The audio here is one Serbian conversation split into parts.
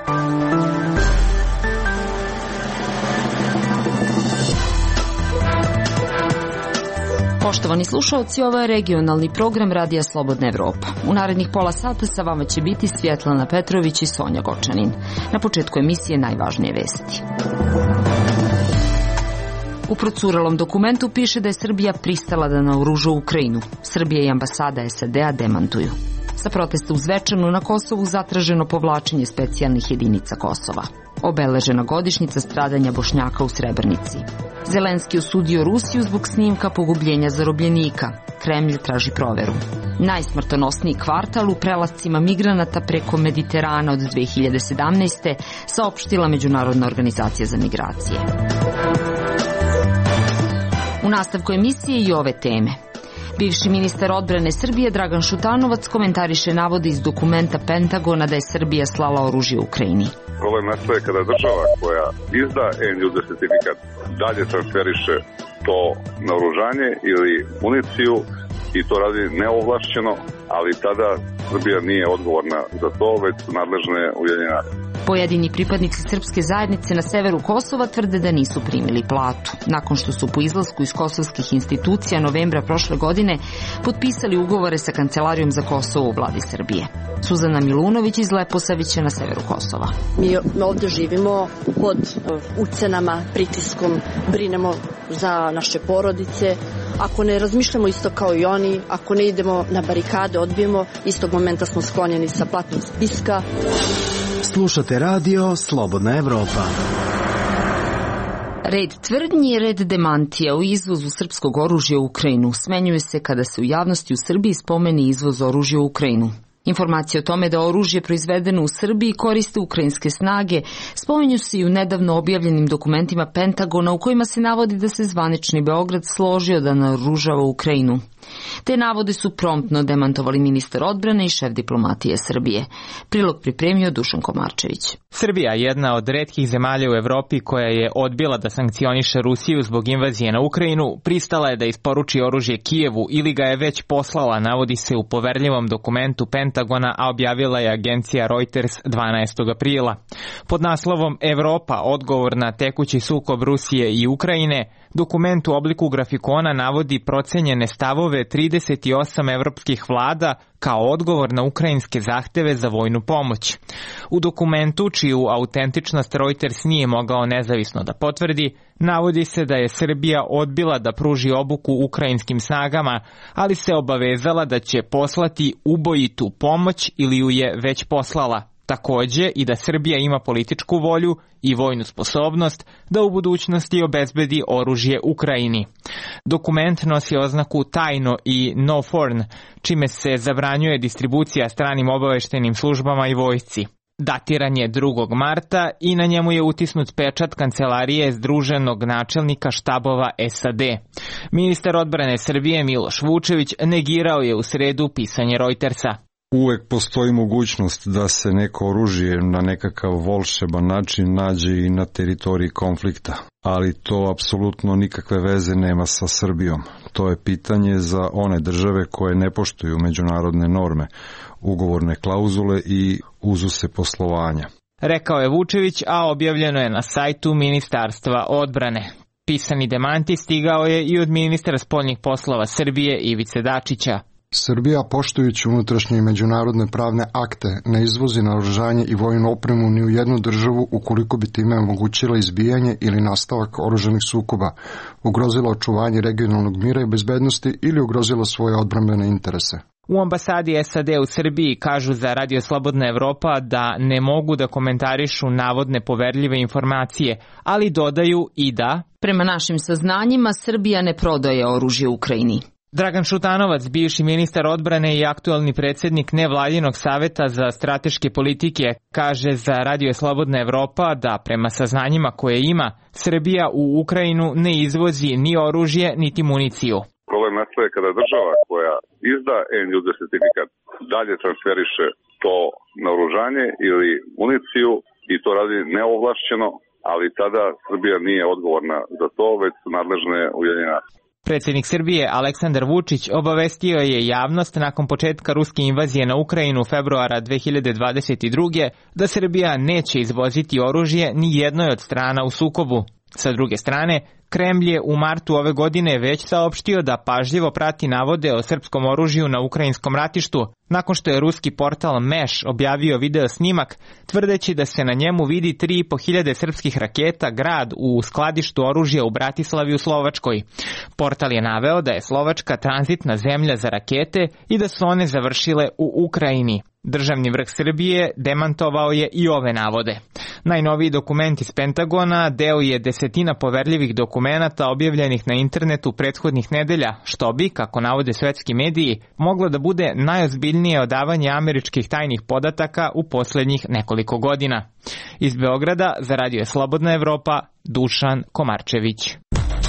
Poštovani slušalci, ovo je regionalni program Radija Slobodna Evropa. U narednih pola sata sa vama će biti Svjetlana Petrović i Sonja Gočanin. Na početku emisije najvažnije vesti. U procurelom dokumentu piše da je Srbija pristala da naoruža Ukrajinu. Srbija i ambasada SAD-a demantuju. Sa protesta u Zvečanu na Kosovu zatraženo povlačenje specijalnih jedinica Kosova. Obeležena godišnjica stradanja Bošnjaka u Srebrenici. Zelenski osudio Rusiju zbog snimka pogubljenja zarobljenika. Kremlj traži proveru. Najsmrtonosniji kvartal u prelascima migranata preko Mediterana od 2017. saopštila Međunarodna organizacija za migracije. U nastavku emisije i ove teme. Bivši ministar odbrane Srbije Dragan Šutanovac komentariše navode iz dokumenta Pentagona da je Srbija slala oružje Ukrajini. Problem nastaje kada država koja izda end-user certifikat dalje transferiše to naoružanje ili municiju i to radi neovlašćeno, ali tada Srbija nije odgovorna za to, već su nadležne Ujedinjene nacije. Pojedini pripadnici srpske zajednice na severu Kosova tvrde da nisu primili platu, nakon što su po izlasku iz kosovskih institucija novembra prošle godine potpisali ugovore sa Kancelarijom za Kosovo u vladi Srbije. Suzana Milunović iz Leposavića na severu Kosova. Mi ovdje živimo pod ucenama, pritiskom, brinemo za naše porodice. Ako ne razmišljamo isto kao i oni, ako ne idemo na barikade, odbijemo, istog momenta smo sklonjeni sa platnog spiska. Slušate radio Slobodna Evropa. Red tvrdnji i red demantija u izvozu srpskog oružja u Ukrajinu smenjuje se kada se u javnosti u Srbiji spomeni izvoz oružja u Ukrajinu. Informacije o tome da oružje proizvedeno u Srbiji koriste ukrajinske snage spominju se i u nedavno objavljenim dokumentima Pentagona u kojima se navodi da se zvanični Beograd složio da naoružava Ukrajinu. Te navode su promptno demantovali ministar odbrane i šef diplomatije Srbije. Prilog pripremio Dušan Komarčević. Srbija, jedna od retkih zemalja u Evropi koja je odbila da sankcioniše Rusiju zbog invazije na Ukrajinu, pristala je da isporuči oružje Kijevu ili ga je već poslala, navodi se u poverljivom dokumentu Pentagona, a objavila je agencija Reuters 12. aprila. Pod naslovom Evropa, odgovor na tekući sukob Rusije i Ukrajine, dokument u obliku grafikona navodi procenjene stavove 38 evropskih vlada kao odgovor na ukrajinske zahteve za vojnu pomoć. U dokumentu, čiju autentičnost Reuters nije mogao nezavisno da potvrdi, navodi se da je Srbija odbila da pruži obuku ukrajinskim snagama, ali se obavezala da će poslati ubojitu pomoć ili ju je već poslala. Takođe i da Srbija ima političku volju i vojnu sposobnost da u budućnosti obezbedi oružje Ukrajini. Dokument nosi oznaku tajno i no foreign, čime se zabranjuje distribucija stranim obaveštenim službama i vojsci. Datiran je 2. marta i na njemu je utisnut pečat Kancelarije Združenog načelnika štabova SAD. Ministar odbrane Srbije Miloš Vučević negirao je u sredu pisanje Reutersa. Uvek postoji mogućnost da se neko oružje na nekakav volšeban način nađe i na teritoriji konflikta, ali to apsolutno nikakve veze nema sa Srbijom. To je pitanje za one države koje ne poštuju međunarodne norme, ugovorne klauzule i uzuse poslovanja. Rekao je Vučević, a objavljeno je na sajtu Ministarstva odbrane. Pisani demanti stigao je i od ministra spoljnih poslova Srbije Ivice Dačića. Srbija, poštujući unutrašnje i međunarodne pravne akte, ne izvozi naoružanje i vojnu opremu ni u jednu državu ukoliko bi time omogućila izbijanje ili nastavak oružanih sukoba, ugrozila očuvanje regionalnog mira i bezbednosti ili ugrozila svoje odbrambene interese. U ambasadi SAD u Srbiji kažu za Radio Slobodna Evropa da ne mogu da komentarišu navodne poverljive informacije, ali dodaju i da prema našim saznanjima Srbija ne prodaje oružje Ukrajini. Dragan Šutanovac, bivši ministar odbrane i aktualni predsjednik nevladinog saveta za strateške politike, kaže za Radio Slobodna Evropa da prema saznanjima koje ima, Srbija u Ukrajinu ne izvozi ni oružje niti municiju. Problem nastaje kada država koja izda end-user certifikat dalje transferiše to naoružanje ili municiju i to radi neovlašćeno, ali tada Srbija nije odgovorna za to, već su nadležne Ujedinjene nacije. Predsjednik Srbije Aleksandar Vučić obavestio je javnost nakon početka ruske invazije na Ukrajinu februara 2022. da Srbija neće izvoziti oružje ni jednoj od strana u sukobu. Sa druge strane, Kremlj je u martu ove godine već saopštio da pažljivo prati navode o srpskom oružju na ukrajinskom ratištu, nakon što je ruski portal Meš objavio video snimak, tvrdeći da se na njemu vidi 3.500 srpskih raketa Grad u skladištu oružja u Bratislavi u Slovačkoj. Portal je naveo da je Slovačka tranzitna zemlja za rakete i da su one završile u Ukrajini. Državni vrh Srbije demantovao je i ove navode. Najnoviji dokument iz Pentagona deo je desetina poverljivih dokumenata objavljenih na internetu prethodnih nedelja, što bi, kako navode svetski mediji, moglo da bude najozbiljnije odavanje američkih tajnih podataka u poslednjih nekoliko godina. Iz Beograda za Radio Slobodna Evropa, Dušan Komarčević.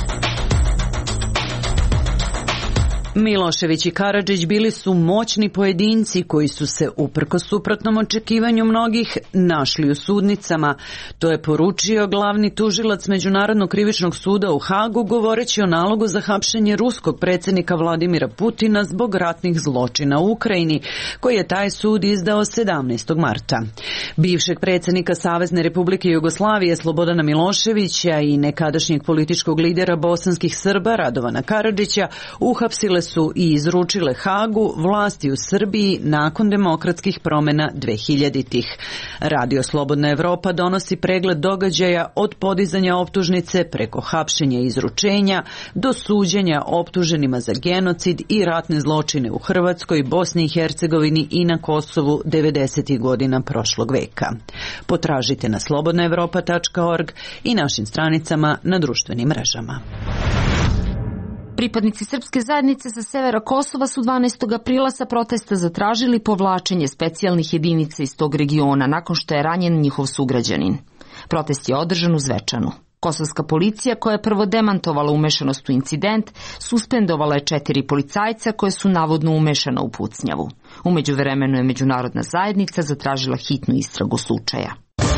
Milošević i Karadžić bili su moćni pojedinci koji su se, uprkos suprotnom očekivanju mnogih, našli u sudnicama. To je poručio glavni tužilac Međunarodnog krivičnog suda u Hagu, govoreći o nalogu za hapšenje ruskog predsjednika Vladimira Putina zbog ratnih zločina u Ukrajini, koji je taj sud izdao 17. marta. Bivšeg predsjednika Savezne Republike Jugoslavije Slobodana Miloševića i nekadašnjeg političkog lidera bosanskih Srba Radovana Karadžića uhapsile su i izručile Hagu vlasti u Srbiji nakon demokratskih promjena 2000-ih. Radio Slobodna Evropa donosi pregled događaja od podizanja optužnice preko hapšenja i izručenja do suđenja optuženima za genocid i ratne zločine u Hrvatskoj, Bosni i Hercegovini i na Kosovu 90. godina prošlog veka. Potražite na slobodnaevropa.org i našim stranicama na društvenim mrežama. Pripadnici srpske zajednice sa severa Kosova su 12. aprila sa protesta zatražili povlačenje specijalnih jedinica iz tog regiona nakon što je ranjen njihov sugrađanin. Protest je održan u Zvečanu. Kosovska policija, koja je prvo demantovala umešanost u incident, suspendovala je 4 policajca koje su navodno umešana u pucnjavu. U međuvremenu je međunarodna zajednica zatražila hitnu istragu slučaja.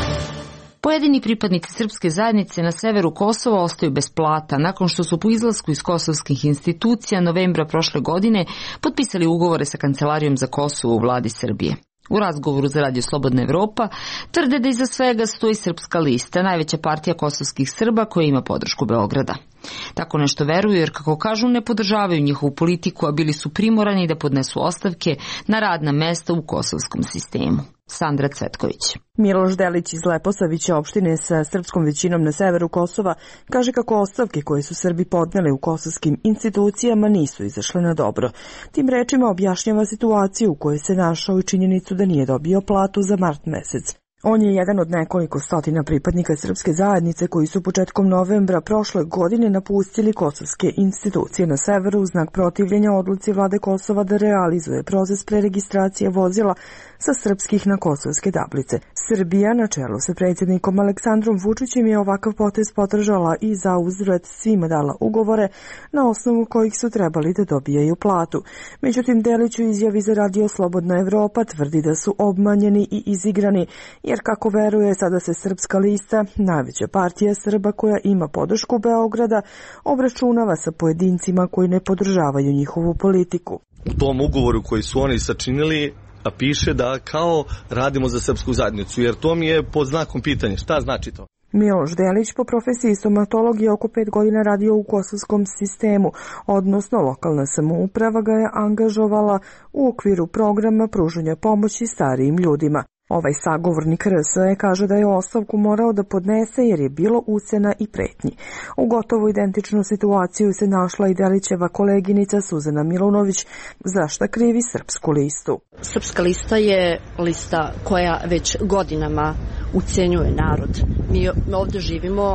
Pojedini pripadnici srpske zajednice na severu Kosova ostaju bez plata nakon što su po izlasku iz kosovskih institucija novembra prošle godine potpisali ugovore sa Kancelarijom za Kosovo u vladi Srbije. U razgovoru za Radio Slobodna Evropa tvrde da iza svega stoji Srpska lista, najveća partija kosovskih Srba koja ima podršku Beograda. Tako nešto veruju jer, kako kažu, ne podržavaju njihovu politiku, a bili su primorani da podnesu ostavke na radna mesta u kosovskom sistemu. Sandra Cvetković. Miloš Delić iz Leposavića, opštine sa srpskom većinom na severu Kosova, kaže kako ostavke koje su Srbi podneli u kosovskim institucijama nisu izašle na dobro. Tim rečima objašnjava situaciju u kojoj se našao i činjenicu da nije dobio platu za mart mesec. On je jedan od nekoliko stotina pripadnika srpske zajednice koji su početkom novembra prošle godine napustili kosovske institucije na severu u znak protivljenja odluci vlade Kosova da realizuje proces preregistracije vozila sa srpskih na kosovske tablice. Srbija na čelu sa predsjednikom Aleksandrom Vučićem je ovakav potez podržala i za uzvrat svima dala ugovore na osnovu kojih su trebali da dobijaju platu. Međutim, Delić u izjavi za Radio Slobodna Evropa tvrdi da su obmanjeni i izigrani, jer kako veruje sada se Srpska lista, najveća partija Srba koja ima podršku Beograda, obračunava sa pojedincima koji ne podržavaju njihovu politiku. U tom ugovoru koji su oni sačinili piše da kao radimo za srpsku zajednicu, jer to mi je pod znakom pitanja. Šta znači to? Miloš Delić po profesiji stomatolog je oko 5 godina radio u kosovskom sistemu, odnosno lokalna samouprava ga je angažovala u okviru programa pružanja pomoći starijim ljudima. Ovaj sagovornik RS kaže da je ostavku morao da podnese jer je bilo ucena i pretnji. U gotovo identičnu situaciju se našla i Delićeva koleginica Suzana Milunović, za šta krivi Srpsku listu. Srpska lista je lista koja već godinama ucenjuje narod. Mi ovdje živimo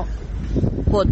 pod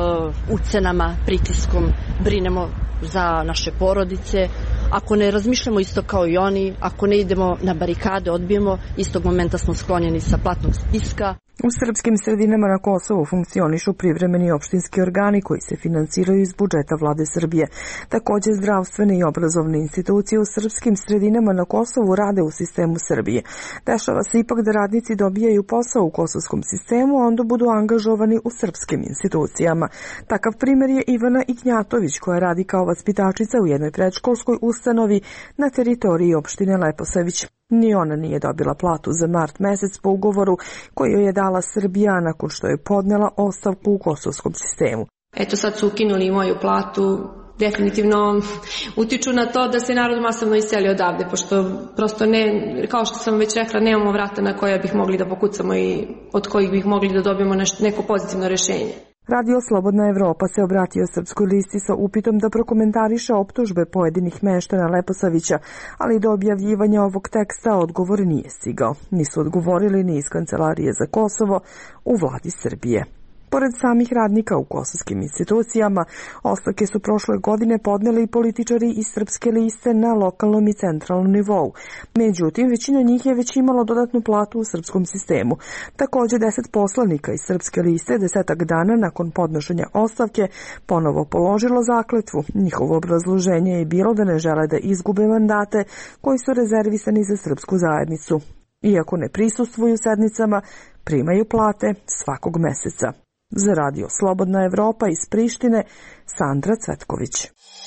ucenama, pritiskom, brinemo za naše porodice. Ako ne razmišljamo isto kao i oni, ako ne idemo na barikade, odbijemo, istog momenta smo sklonjeni sa platnog spiska. U srpskim sredinama na Kosovu funkcionišu privremeni opštinski organi koji se finansiraju iz budžeta vlade Srbije. Također zdravstvene i obrazovne institucije u srpskim sredinama na Kosovu rade u sistemu Srbije. Dešava se ipak da radnici dobijaju posao u kosovskom sistemu, a onda budu angažovani u srpskim institucijama. Takav primjer je Ivana Ignjatović koja radi kao vaspitačica u jednoj predškolskoj ustanovi na teritoriji opštine Leposavić. Ni ona nije dobila platu za mart mesec po ugovoru koji joj je dala Srbija nakon što je podnela ostavku u kosovskom sistemu. Eto sad su ukinuli moju platu, definitivno utiču na to da se narod masovno iseli odavde, pošto prosto ne, kao što sam već rekla, nemamo vrata na koja bih mogli da pokucamo i od kojih bih mogli da dobijemo neko pozitivno rješenje. Radio Slobodna Evropa se obratio Srpskoj listi sa upitom da prokomentariše optužbe pojedinih meštana Leposavića, ali do objavljivanja ovog teksta odgovor nije stigao. Nisu odgovorili ni iz Kancelarije za Kosovo u vladi Srbije. Pored samih radnika u kosovskim institucijama, ostavke su prošle godine podneli i političari iz Srpske liste na lokalnom i centralnom nivou. Međutim, većina njih je već imala dodatnu platu u srpskom sistemu. Također 10 poslanika iz Srpske liste 10 dana nakon podnošenja ostavke ponovo položilo zakletvu. Njihovo obrazloženje je bilo da ne žele da izgube mandate koji su rezervisani za srpsku zajednicu. Iako ne prisustvuju sednicama, primaju plate svakog meseca. Za Radio Slobodna Evropa iz Prištine, Sandra Cvetković.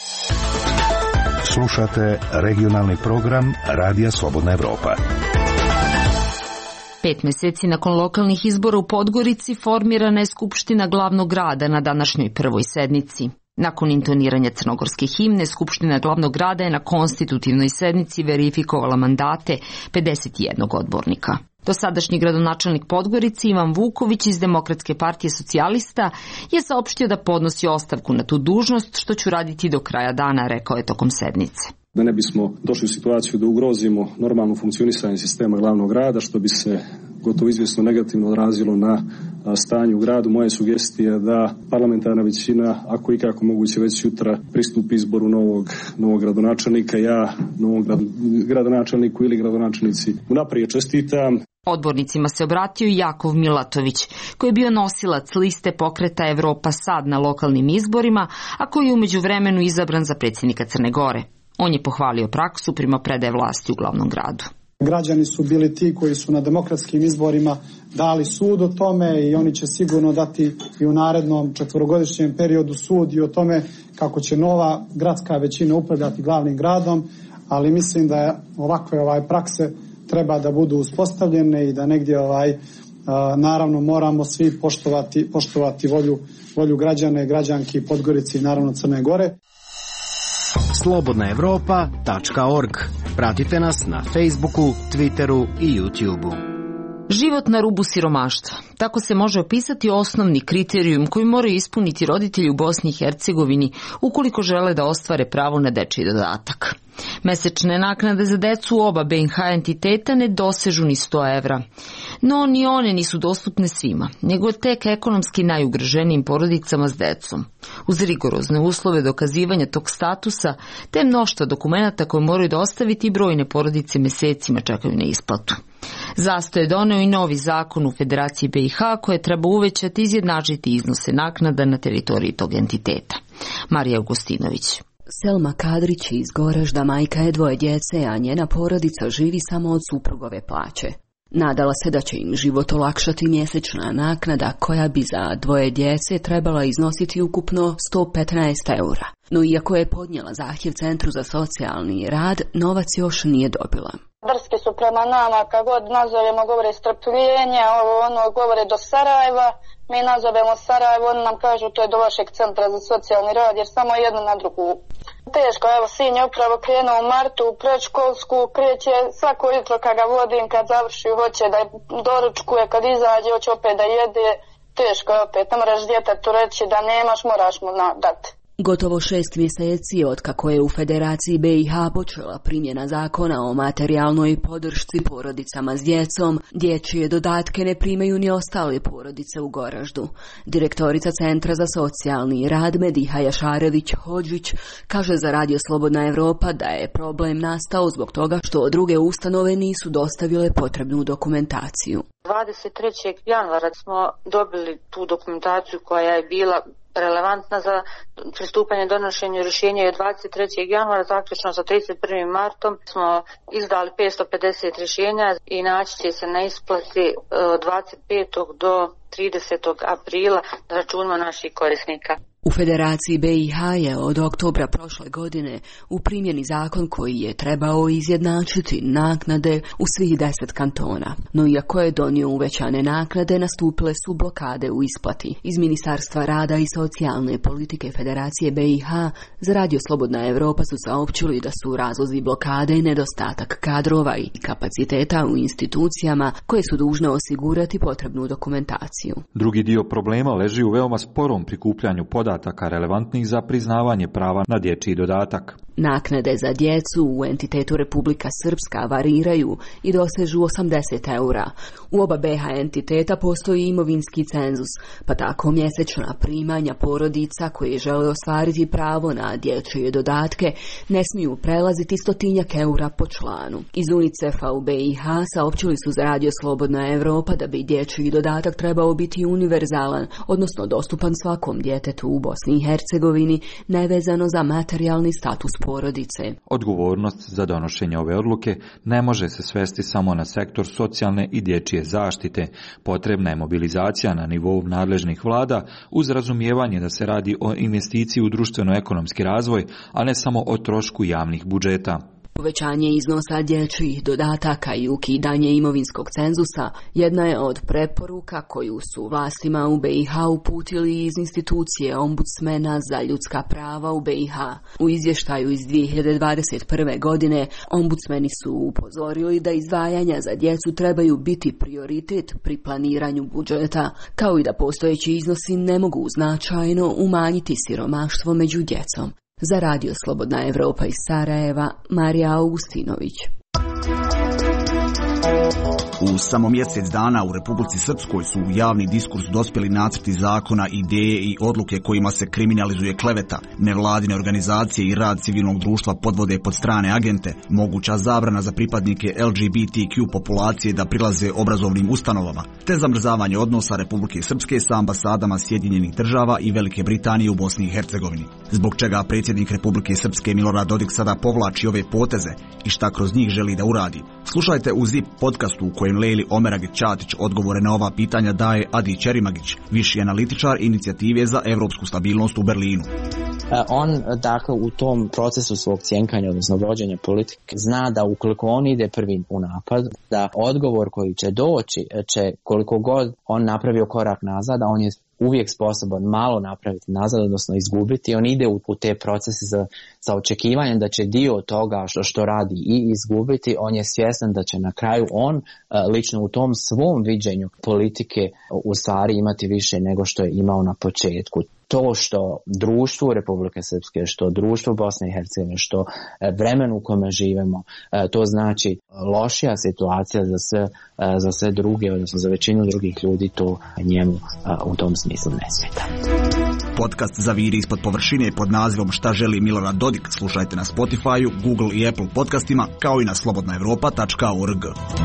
Slušate regionalni program Radija Slobodna Evropa. 5 meseci nakon lokalnih izbora u Podgorici formirana je Skupština glavnog grada na današnjoj prvoj sednici. Nakon intoniranja crnogorske himne, Skupština glavnog grada je na konstitutivnoj sednici verifikovala mandate 51 odbornika. Dosadašnji gradonačelnik Podgorice Ivan Vuković iz Demokratske partije socijalista je saopštio da podnosi ostavku na tu dužnost, što će raditi do kraja dana, rekao je tokom sednice. Da ne bismo došli u situaciju da ugrozimo normalno funkcionisanje sistema glavnog grada, što bi se gotovo izvjesno negativno odrazilo na stanje u gradu. Moja sugestija je da parlamentarna većina, ako i kako moguće već sutra, pristupi izboru novog gradonačelnika. Ja novom gradonačelniku ili gradonačelnici unaprijed čestitam. Odbornicima se obratio i Jakov Milatović, koji je bio nosilac liste pokreta Evropa Sad na lokalnim izborima, a koji je u međuvremenu izabran za predsjednika Crne Gore. On je pohvalio praksu primopredaje vlasti u glavnom gradu. Građani su bili ti koji su na demokratskim izborima dali sud o tome i oni će sigurno dati i u narednom 4-godišnjem periodu sud i o tome kako će nova gradska većina upravljati glavnim gradom, ali mislim da ovakve prakse treba da budu uspostavljene i da negdje naravno moramo svi poštovati volju građana i građanki Podgorice i naravno Crne Gore. slobodnaevropa.org. Pratite nas na Facebooku, Twitteru i YouTubeu. Život na rubu siromaštva. Tako se može opisati osnovni kriterijum koji moraju ispuniti roditelji u Bosni i Hercegovini ukoliko žele da ostvare pravo na dečiji dodatak. Mesečne naknade za decu u oba BiH entiteta ne dosežu ni 100 evra. No, ni one nisu dostupne svima, nego tek ekonomski najugroženijim porodicama s decom. Uz rigorozne uslove dokazivanja tog statusa, te mnoštva dokumenata koje moraju dostaviti, brojne porodice mesecima čekaju na isplatu. Zastoj je doneo i novi zakon u Federaciji BiH koje treba uvećati i izjednačiti iznose naknada na teritoriji tog entiteta. Marija Augustinović. Selma Kadrić iz Goražda majka je 2 djece, a njena porodica živi samo od suprugove plaće. Nadala se da će im život olakšati mjesečna naknada koja bi za 2 djece trebala iznositi ukupno 115 eura. No iako je podnijela zahtjev Centru za socijalni rad, novac još nije dobila. Drski su prema nama, kad god nazovemo govore strpljenja, govore do Sarajeva, mi nazovemo Sarajevo, oni nam kažu to je do vašeg Centra za socijalni rad, jer samo jedno na drugu. Teško, evo sin je upravo krenuo u martu u predškolsku, kreće svako jutro kad ga vodim, kad završi hoće da doručkuje, kad izađe hoće opet da jede, teško je opet, ne moraš djetetu reći da nemaš, moraš mu dati. Gotovo 6 mjeseci otkako je u Federaciji BiH počela primjena zakona o materijalnoj podršci porodicama s djecom, dječje dodatke ne primaju ni ostale porodice u Goraždu. Direktorica Centra za socijalni rad Mediha Jašarević-Hodžić kaže za Radio Slobodna Evropa da je problem nastao zbog toga što druge ustanove nisu dostavile potrebnu dokumentaciju. 23. januara smo dobili tu dokumentaciju koja je bila relevantna za pristupanje donošenju rješenja je 23. januara, zaključno sa 31. martom smo izdali 550 rješenja i naći će se na isplati od 25. do 30. aprila na računima naših korisnika. U Federaciji BiH je od oktobra prošle godine u primjeni zakon koji je trebao izjednačiti naknade u svih 10 kantona. No iako je donio uvećane naknade, nastupile su blokade u isplati. Iz Ministarstva rada i socijalne politike Federacije BiH za Radio Slobodna Evropa su saopćili da su razlozi blokade nedostatak kadrova i kapaciteta u institucijama koje su dužne osigurati potrebnu dokumentaciju. Drugi dio problema leži u veoma sporom prikupljanju podataka relevantnih za priznavanje prava na dječji dodatak. Naknade za djecu u entitetu Republika Srpska variraju i dosežu 80 eura. U oba BiH entiteta postoji imovinski cenzus, pa tako mjesečna primanja porodica koje žele ostvariti pravo na dječje dodatke ne smiju prelaziti 100 eura po članu. Iz UNICEF-a u BiH saopćili su za Radio Slobodna Evropa da bi dječji dodatak trebao biti univerzalan, odnosno dostupan svakom djetetu u Bosni i Hercegovini, nevezano za materijalni status porodice. Odgovornost za donošenje ove odluke ne može se svesti samo na sektor socijalne i dječje zaštite. Potrebna je mobilizacija na nivou nadležnih vlada uz razumijevanje da se radi o investiciji u društveno-ekonomski razvoj, a ne samo o trošku javnih budžeta. Povećanje iznosa dječjih dodataka i ukidanje imovinskog cenzusa jedna je od preporuka koju su vlastima u BiH uputili iz institucije ombudsmena za ljudska prava u BiH. U izvještaju iz 2021. godine ombudsmeni su upozorili da izdvajanja za djecu trebaju biti prioritet pri planiranju budžeta, kao i da postojeći iznosi ne mogu značajno umanjiti siromaštvo među djecom. Za Radio Slobodna Evropa iz Sarajeva, Marija Augustinović. U samo mjesec dana u Republici Srpskoj su u javni diskurs dospjeli nacrti zakona, ideje i odluke kojima se kriminalizuje kleveta, nevladine organizacije i rad civilnog društva podvode pod strane agente, moguća zabrana za pripadnike LGBTQ populacije da prilaze obrazovnim ustanovama, te zamrzavanje odnosa Republike Srpske sa ambasadama Sjedinjenih Država i Velike Britanije u Bosni i Hercegovini. Zbog čega predsjednik Republike Srpske Milorad Dodik sada povlači ove poteze i šta kroz njih želi da uradi. Slušajte u ZIP podcastu u kojem Lejli Omeragić-Ćatić odgovore na ova pitanja daje Adi Čerimagić, viši analitičar inicijative za evropsku stabilnost u Berlinu. On, dakle, u tom procesu svog cjenkanja, odnosno vođenja politike, zna da ukoliko on ide prvi u napad, da odgovor koji će doći će, koliko god on napravio korak nazad, a on je uvijek sposoban malo napraviti nazad, odnosno izgubiti. On ide u te procese sa očekivanjem da će dio toga što radi i izgubiti. On je svjestan da će na kraju on lično u tom svom viđenju politike u stvari imati više nego što je imao na početku. To što društvo Republike Srpske, što društvo Bosne i Hercegovine, što vremen u kome živimo, to znači lošija situacija za sve druge, odnosno za većinu drugih ljudi, to njemu u tom smislu ne smeta. Podcast Zaviri ispod površine pod nazivom Šta želi Milorad Dodik slušajte na Spotify, Google i Apple podcastima, kao i na slobodnaevropa.org.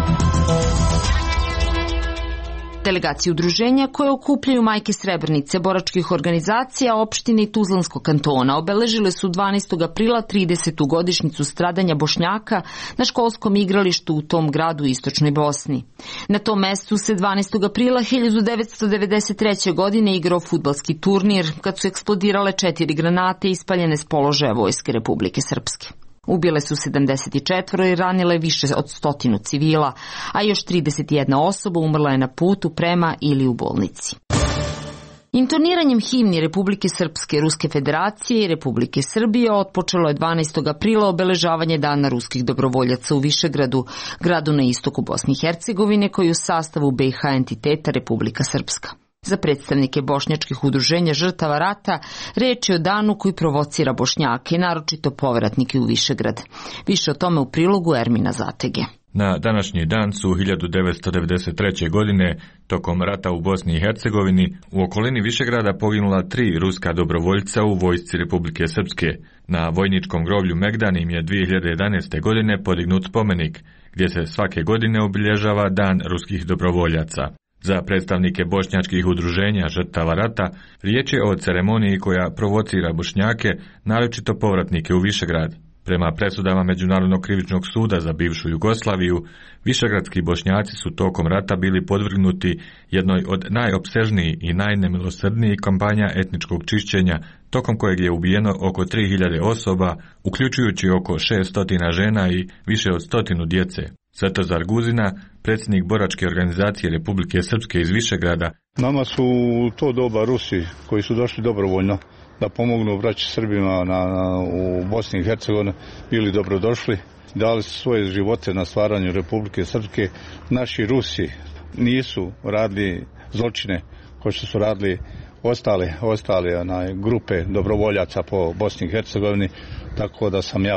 Delegacije udruženja koje okupljaju majke Srebrenice, boračkih organizacija, opštine i Tuzlanskog kantona obeležile su 12. aprila 30. godišnjicu stradanja Bošnjaka na školskom igralištu u tom gradu u istočnoj Bosni. Na tom mestu se 12. aprila 1993. godine igrao fudbalski turnir kad su eksplodirale 4 granate ispaljene s položaja Vojske Republike Srpske. Ubile su 74 i ranile više od 100 civila, a još 31 osoba umrla je na putu prema ili u bolnici. Intoniranjem himni Republike Srpske, Ruske Federacije i Republike Srbije otpočelo je 12. aprila obeležavanje Dana ruskih dobrovoljaca u Višegradu, gradu na istoku Bosne i Hercegovine koji je u sastavu BiH entiteta Republika Srpska. Za predstavnike bošnjačkih udruženja žrtava rata reč je o danu koji provocira Bošnjake, naročito povratnike u Višegrad. Više o tome u prilogu Ermina Zatege. Na današnji dan su 1993. godine, tokom rata u Bosni i Hercegovini, u okolini Višegrada poginula 3 ruska dobrovoljca u vojsci Republike Srpske. Na vojničkom groblju Megdan im je 2011. godine podignut spomenik. gdje se svake godine obilježava Dan ruskih dobrovoljaca. Za predstavnike bošnjačkih udruženja žrtava rata, riječ je o ceremoniji koja provocira Bošnjake, naročito povratnike u Višegrad. Prema presudama Međunarodnog krivičnog suda za bivšu Jugoslaviju, višegradski Bošnjaci su tokom rata bili podvrgnuti jednoj od najopsežnijih i najnemilosrdnijih kampanja etničkog čišćenja, tokom kojeg je ubijeno oko 3000 osoba, uključujući oko 600 žena i više od 100 djece. Svetozar Guzina, predsjednik boračke organizacije Republike Srpske iz Višegrada. Nama su u to doba Rusi koji su došli dobrovoljno da pomognu braći Srbima u Bosni i Hercegovini bili dobrodošli. Dali su svoje živote na stvaranju Republike Srpske. Naši Rusi nisu radili zločine kao što su radili ostale grupe dobrovoljaca po Bosni i Hercegovini, tako da sam ja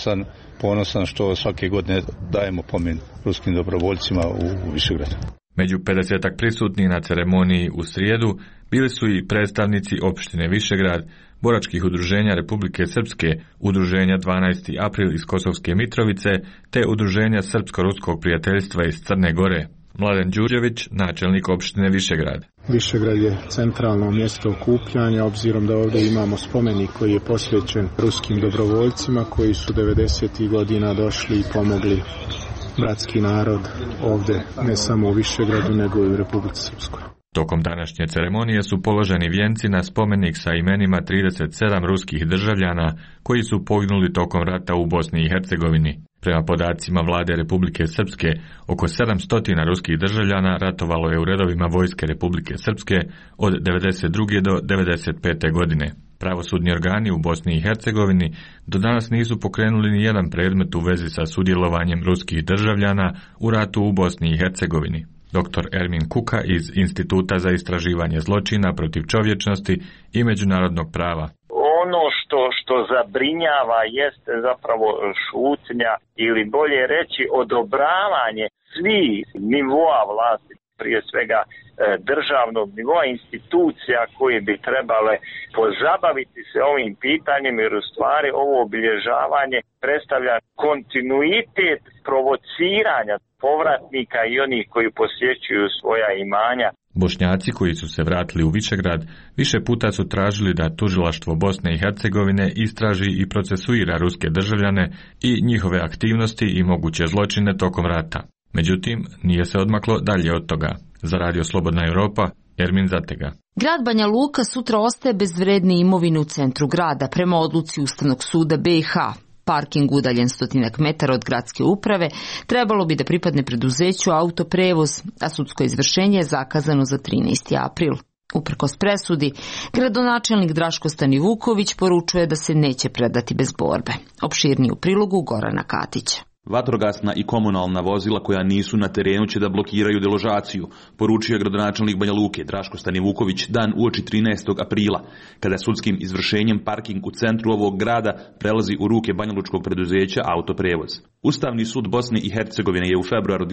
ponosan što svake godine dajemo pomen ruskim dobrovoljcima u Višegradu. Među 50 prisutnih na ceremoniji u srijedu bili su i predstavnici opštine Višegrad, boračkih udruženja Republike Srpske, udruženja 12. april iz Kosovske Mitrovice, te udruženja Srpsko-ruskog prijateljstva iz Crne Gore. Mladen Đurđević, načelnik opštine Višegrad. Višegrad je centralno mjesto okupljanja, obzirom da ovdje imamo spomenik koji je posvećen ruskim dobrovoljcima koji su 90. godina došli i pomogli bratski narod ovdje, ne samo u Višegradu, nego i u Republici Srpskoj. Tokom današnje ceremonije su položeni vijenci na spomenik sa imenima 37 ruskih državljana koji su poginuli tokom rata u Bosni i Hercegovini. Prema podacima vlade Republike Srpske, oko 700 ruskih državljana ratovalo je u redovima vojske Republike Srpske od 92. do 95. godine. Pravosudni organi u Bosni i Hercegovini do danas nisu pokrenuli ni jedan predmet u vezi sa sudjelovanjem ruskih državljana u ratu u Bosni i Hercegovini. Dr. Ermin Kuka iz Instituta za istraživanje zločina protiv čovječnosti i međunarodnog prava. Ono što zabrinjava jeste zapravo šutnja ili bolje reći odobravanje svih nivoa vlasti, prije svega državnog nivoa, institucija koje bi trebale pozabaviti se ovim pitanjem, jer u stvari ovo obilježavanje predstavlja kontinuitet provociranja povratnika i onih koji posjećuju svoja imanja. Bošnjaci koji su se vratili u Višegrad više puta su tražili da tužilaštvo Bosne i Hercegovine istraži i procesuira ruske državljane i njihove aktivnosti i moguće zločine tokom rata. Međutim, nije se odmaklo dalje od toga. Za Radio Slobodna Europa, Ermin Zatega. Grad Banja Luka sutra ostaje bez vredne imovine u centru grada, prema odluci Ustavnog suda BiH. Parking udaljen 100 metara od gradske uprave trebalo bi da pripadne preduzeću Autoprevoz, a sudsko izvršenje je zakazano za 13. april. Uprkos presudi, gradonačelnik Draško Stanivuković poručuje da se neće predati bez borbe. Opširniji u prilogu Gorana Katića. Vatrogasna i komunalna vozila koja nisu na terenu će da blokiraju deložaciju, poručio je gradonačelnik Banja Luke Draško Stanivuković dan uoči 13. aprila, kada sudskim izvršenjem parking u centru ovog grada prelazi u ruke banjalučkog preduzeća Autoprevoz. Ustavni sud Bosne i Hercegovine je u februaru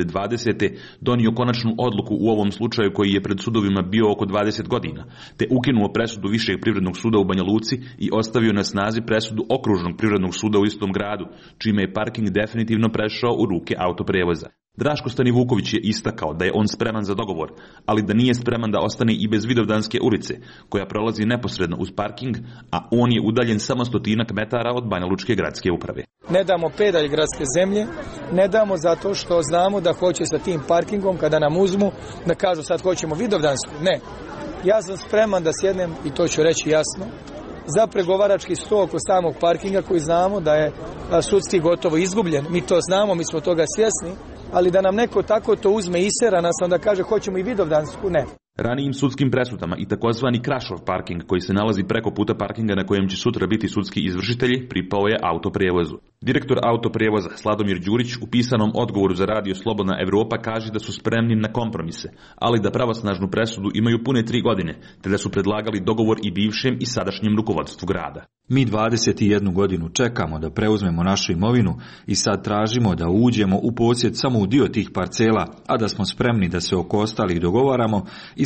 2020. donio konačnu odluku u ovom slučaju koji je pred sudovima bio oko 20 godina, te ukinuo presudu Višeg privrednog suda u Banja Luci i ostavio na snazi presudu Okružnog privrednog suda u istom gradu, čime je parking definitivno prešao u ruke Autoprevoza. Draško Stanivuković je istakao da je on spreman za dogovor, ali da nije spreman da ostane i bez Vidovdanske ulice, koja prolazi neposredno uz parking, a on je udaljen samo 100 metara od Banjalučke gradske uprave. Ne damo pedalj gradske zemlje, ne damo zato što znamo da hoće sa tim parkingom, kada nam uzmu, da kažu sad hoćemo Vidovdansku. Ne, ja sam spreman da sjednem, i to ću reći jasno, za pregovarački sto oko samog parkinga koji znamo da je sudski gotovo izgubljen. Mi to znamo, mi smo toga svjesni, ali da nam neko tako to uzme i isera nas, onda kaže hoćemo i Vidovdansku, ne. Ranijim sudskim presudama i takozvani Krašov parking koji se nalazi preko puta parkinga na kojem će sutra biti sudski izvršitelji pripao je Autoprevozu. Direktor Autoprevoza Sladomir Đurić u pisanom odgovoru za Radio Slobodna Evropa kaže da su spremni na kompromise, ali da pravosnažnu presudu imaju pune 3 godine, te da su predlagali dogovor i bivšem i sadašnjem rukovodstvu grada. Mi 21 godinu čekamo da preuzmemo našu imovinu i sad tražimo da uđemo u posjed samo u dio tih parcela, a da smo spremni da se oko ostalih dogovaramo i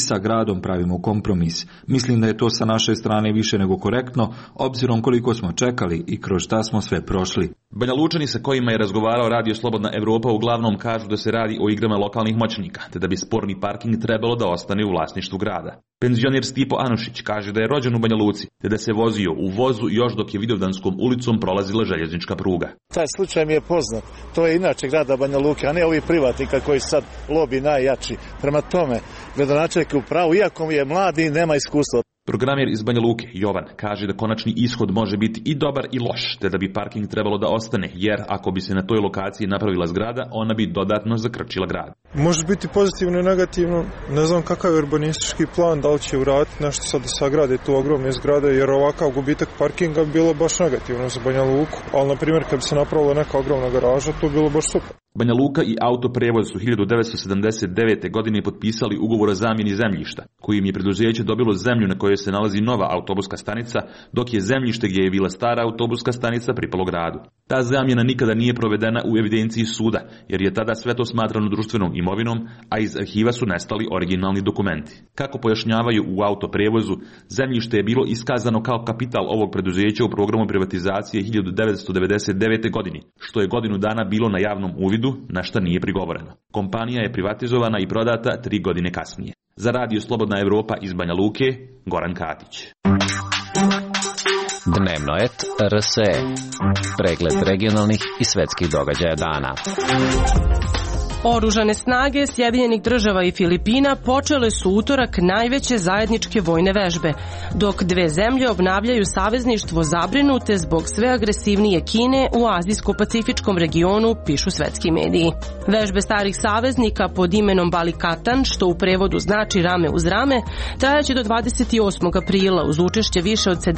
sa gradom pravimo kompromis. Mislim da je to sa naše strane više nego korektno, obzirom koliko smo čekali i kroz šta smo sve prošli. Banja Lučani sa kojima je razgovarao Radio Slobodna Evropa uglavnom kažu da se radi o igrama lokalnih moćnika, te da bi sporni parking trebalo da ostane u vlasništvu grada. Penzioner Stipo Anušić kaže da je rođen u Banja Luci, te da se vozio u vozu još dok je Vidovdanskom ulicom prolazila željeznička pruga. Taj slučaj mi je poznat. To je inače grada Banja Luke, a ne ovi privatnika koji sad lobi najjači. Prema tome, gradonačelnik je u pravu, iako je mladi i nema iskustva. Programer iz Banja Luke, Jovan, kaže da konačni ishod može biti i dobar i loš, te da bi parking trebalo da ostane, jer ako bi se na toj lokaciji napravila zgrada, ona bi dodatno zakrčila grad. Može biti pozitivno i negativno, ne znam kakav je urbanistički plan, da li će uraditi nešto sad da sagrade tu ogromne zgrade, jer ovakav gubitak parkinga bi bilo baš negativno za Banja Luku, ali na primjer kad bi se napravila neka ogromna garaža, to bi bilo baš super. Banja Luka i Autoprevoz su 1979. godine potpisali ugovor o zamjeni zemljišta, kojim je preduzeće dobilo zemlju na kojoj se nalazi nova autobuska stanica, dok je zemljište gdje je bila stara autobuska stanica pripalo gradu. Ta zamjena nikada nije provedena u evidenciji suda, jer je tada sve to smatrano društvenom imovinom, a iz arhiva su nestali originalni dokumenti. Kako pojašnjavaju u Autoprevozu, zemljište je bilo iskazano kao kapital ovog preduzeća u programu privatizacije 1999. godine, što je godinu dana bilo na javnom uvidu, na šta nije prigovoreno. Kompanija je privatizovana i prodata 3 godine kasnije. Za Radio Slobodna Evropa iz Banja Luke, Goran Katić. Dnevnoet RSE. Pregled regionalnih i svetskih događaja dana. Oružane snage Sjedinjenih Država i Filipina počele su utorak najveće zajedničke vojne vežbe, dok dve zemlje obnavljaju savezništvo zabrinute zbog sve agresivnije Kine u azijsko-pacifičkom regionu, pišu svetski mediji. Vežbe starih saveznika pod imenom Balikatan, što u prevodu znači rame uz rame, trajaće do 28. aprila uz učešće više od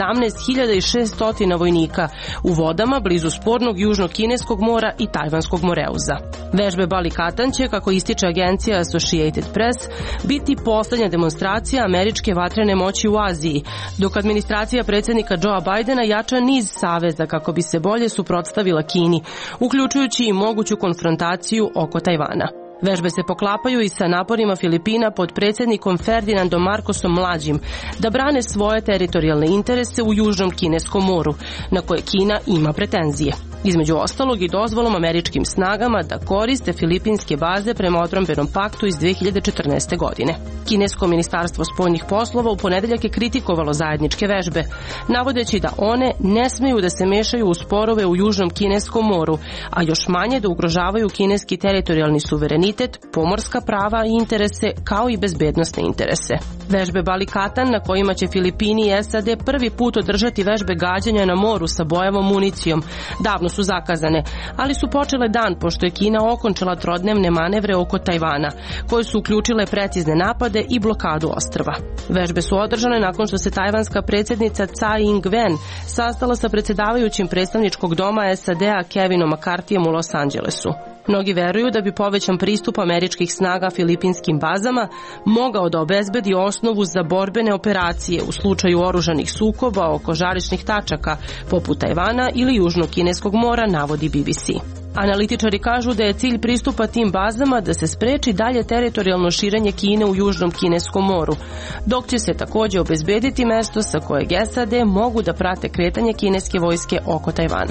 17.600 vojnika u vodama blizu spornog Južnog Kineskog mora i Tajvanskog moreuza. Vežbe Balikatan će, kako ističe agencija Associated Press, biti poslednja demonstracija američke vatrene moći u Aziji, dok administracija predsjednika Joea Bidena jača niz saveza kako bi se bolje suprotstavila Kini, uključujući i moguću konfrontaciju oko Tajvana. Vežbe se poklapaju i sa naporima Filipina pod predsjednikom Ferdinandom Marcosom Mlađim da brane svoje teritorijalne interese u Južnom Kineskom moru, na koje Kina ima pretenzije. Između ostalog i dozvolom američkim snagama da koriste filipinske baze prema odbrambenom paktu iz 2014. godine. Kinesko ministarstvo spoljnih poslova u ponedeljak je kritikovalo zajedničke vežbe, navodeći da one ne smeju da se mešaju u sporove u Južnom Kineskom moru, a još manje da ugrožavaju kineski teritorijalni suverenitet, pomorska prava i interese, kao i bezbednosne interese. Vežbe Balikatan, na kojima će Filipini i SAD prvi put održati vežbe gađanja na moru sa bojavom municijom, davno su zakazane, ali su počele dan pošto je Kina okončala trodnevne manevre oko Tajvana, koje su uključile precizne napade i blokadu ostrva. Vežbe su održane nakon što se tajvanska predsjednica Tsai Ing-wen sastala sa predsjedavajućim predstavničkog doma SAD-a Kevinom McCarthyjem u Los Angelesu. Mnogi veruju da bi povećan pristup američkih snaga filipinskim bazama mogao da obezbedi osnovu za borbene operacije u slučaju oružanih sukoba oko žarišnih tačaka poput Tajvana ili Južnog Kineskog mora, navodi BBC. Analitičari kažu da je cilj pristupa tim bazama da se spreči dalje teritorijalno širenje Kine u Južnom Kineskom moru, dok će se također obezbediti mesto sa kojeg SAD mogu da prate kretanje kineske vojske oko Tajvana.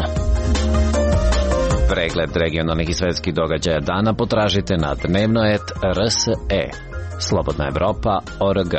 Pregled regionalnih i svetskih događaja dana potražite na Dnevnoet RSE. Slobodna Evropa.org.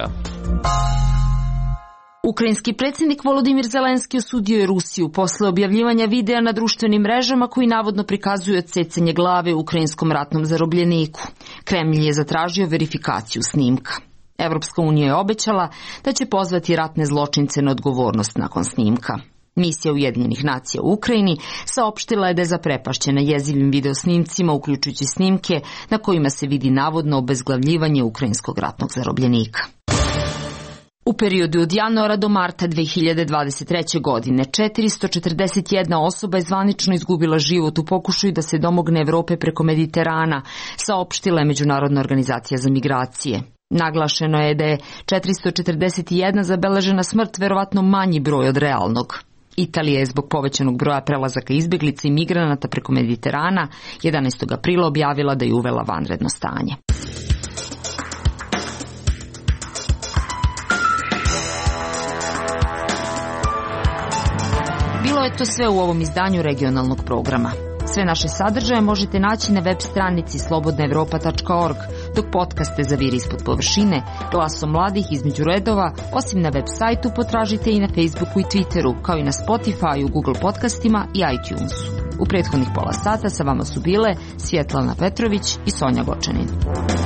Ukrajinski predsjednik Volodimir Zelenski osudio je Rusiju posle objavljivanja videa na društvenim mrežama koji navodno prikazuju odsecanje glave ukrajinskom ratnom zarobljeniku. Kremlj je zatražio verifikaciju snimka. Evropska unija je obećala da će pozvati ratne zločince na odgovornost nakon snimka. Misija Ujedinjenih nacija u Ukrajini saopštila je da je zaprepašćena jezivim videosnimcima, uključujući snimke na kojima se vidi navodno obezglavljivanje ukrajinskog ratnog zarobljenika. U periodu od januara do marta 2023. godine 441 osoba je zvanično izgubila život u pokušaju da se domogne Evrope preko Mediterana, saopštila je Međunarodna organizacija za migracije. Naglašeno je da je 441 zabeležena smrt verovatno manji broj od realnog. Italija je zbog povećanog broja prelazaka izbjeglica i migranata preko Mediterana 11. aprila objavila da je uvela vanredno stanje. Bilo je to sve u ovom izdanju regionalnog programa. Sve naše sadržaje možete naći na web stranici slobodnaevropa.org, dok podcaste za Vir ispod površine, Glasom mladih između redova, osim na web sajtu potražite i na Facebooku i Twitteru, kao i na Spotifyu, Google podcastima i iTunesu. U prethodnih pola sata sa vama su bile Svjetlana Petrović i Sonja Gočanin.